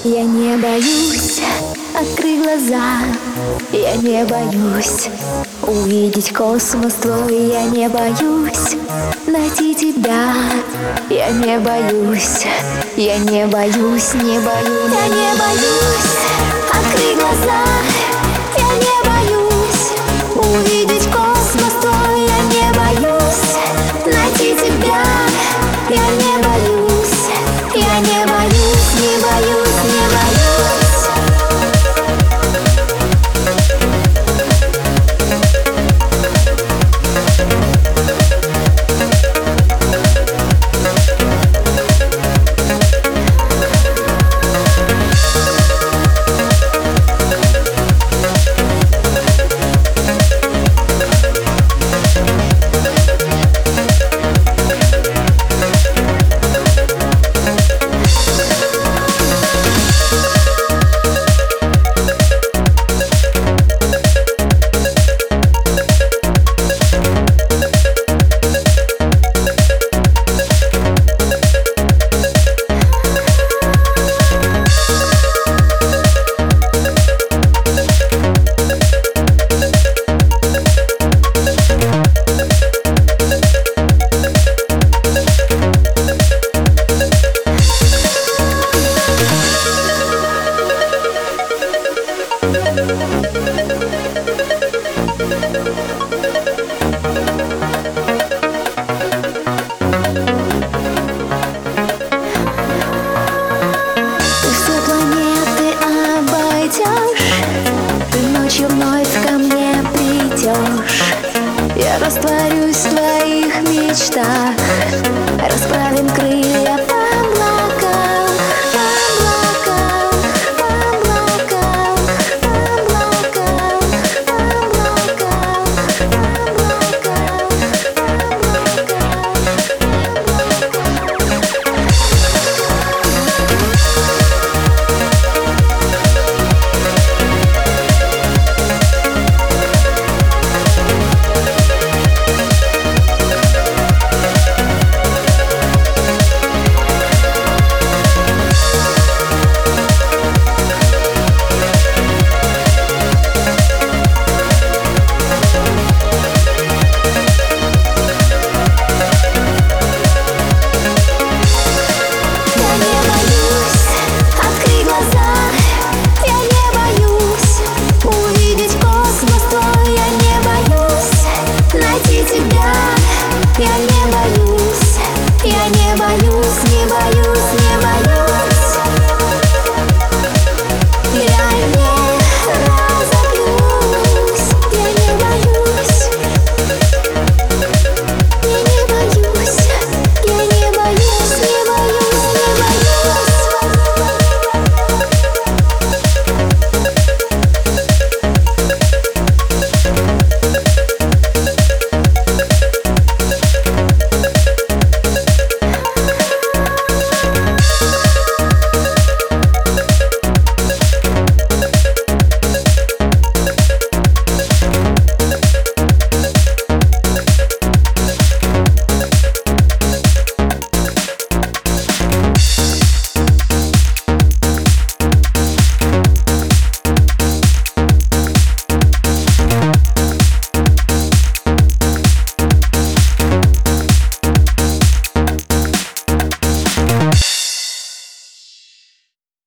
Я не боюсь открыть глаза, я не боюсь увидеть космос твой, я не боюсь найти тебя, я не боюсь, я не боюсь, не боюсь, я не боюсь открыть глаза, я не боюсь увидеть космос твой, я не боюсь найти тебя, я не боюсь, я не боюсь, не боюсь, не боюсь. Ты вновь ко мне придешь, я растворюсь в твоих мечтах.